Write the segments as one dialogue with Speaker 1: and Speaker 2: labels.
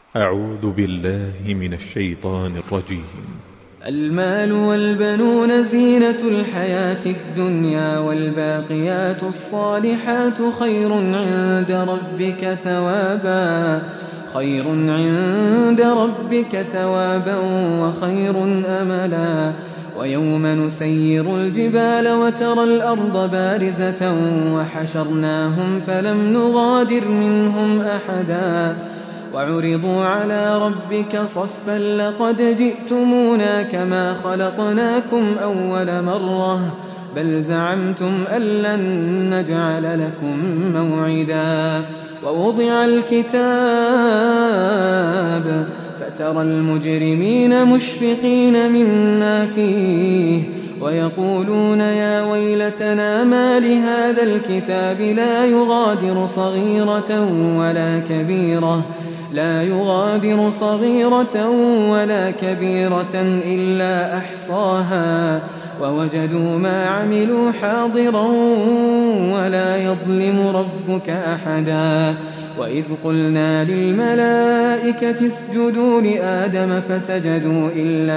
Speaker 1: أعوذ بالله من الشيطان الرجيم.
Speaker 2: المال والبنون زينة الحياة الدنيا والباقيات الصالحات خير عند ربك ثوابا وخير أملا. ويوم نسير الجبال وترى الأرض بارزة وحشرناهم فلم نغادر منهم أحدا وعرضوا على ربك صفا لقد جئتمونا كما خلقناكم أول مرة بل زعمتم أن لن نجعل لكم موعدا. ووضع الكتاب فترى المجرمين مشفقين مما فيه ويقولون يا ويلتنا ما لهذا الكتاب لا يغادر صغيرة ولا كبيرة إلا أحصاها ووجدوا ما عملوا حاضرا ولا يظلم ربك أحدا. وإذ قلنا للملائكة اسجدوا لآدم فسجدوا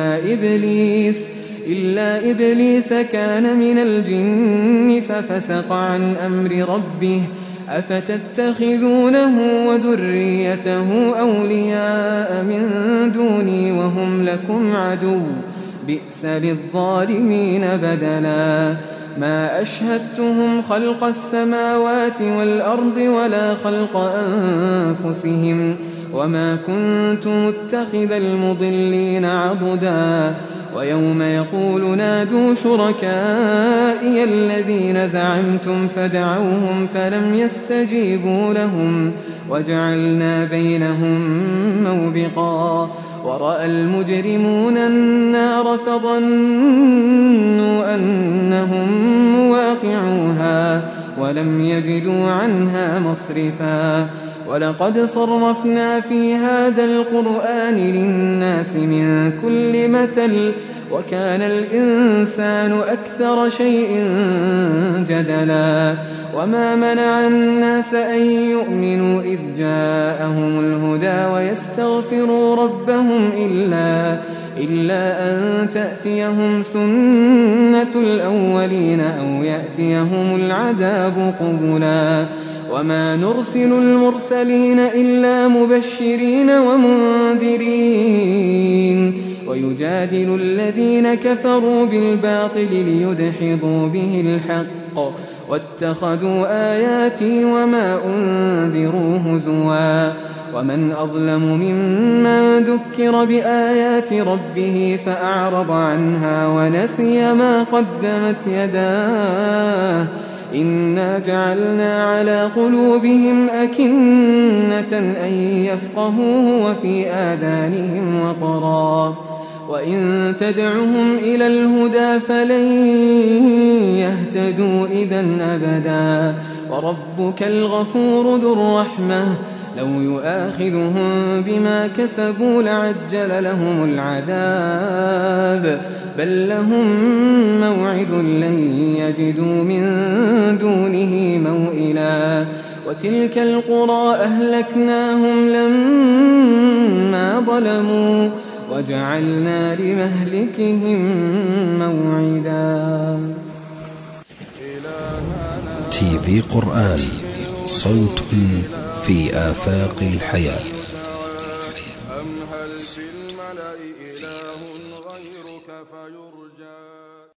Speaker 2: إلا إبليس كان من الجن ففسق عن أمر ربه أفتتخذونه وذريته أولياء من دوني وهم لكم عدو بئس للظالمين بدلا. ما أشهدتهم خلق السماوات والأرض ولا خلق أنفسهم وما كنت متخذ المضلين عضدا. ويوم يقول نادوا شركائي الذين زعمتم فدعوهم فلم يستجيبوا لهم وجعلنا بينهم موبقا. ورأى المجرمون النار فظنوا أنهم مواقعوها ولم يجدوا عنها مصرفا. ولقد صرفنا في هذا القرآن للناس من كل مثل وكان الإنسان أكثر شيء جدلا. وما منع الناس أن يؤمنوا إذ جاءهم الهدى ويستغفروا ربهم إلا أن تأتيهم سنة الأولين أو يأتيهم العذاب قبلا. وما نرسل المرسلين إلا مبشرين ومنذرين ويجادل الذين كفروا بالباطل ليدحضوا به الحق واتخذوا آياتي وما أنذروا هزوا. ومن أظلم ممن ذكر بآيات ربه فأعرض عنها ونسي ما قدمت يداه إنا جعلنا على قلوبهم أكنة أن يفقهوه وفي آذانهم وقرا وإن تدعهم إلى الهدى فلن يهتدوا إذا أبدا. وربك الغفور ذو الرحمة لو يؤاخذهم بما كسبوا لعجل لهم العذاب بل لهم موعد لن يجدوا من دونه موئلا. وتلك القرى أهلكناهم لما ظلموا وجعلنا لمهلكهم موعدا.
Speaker 3: تي في قرآن صوت في آفاق الحياة.
Speaker 4: أم هل في الملأ إله غيرك فيرجى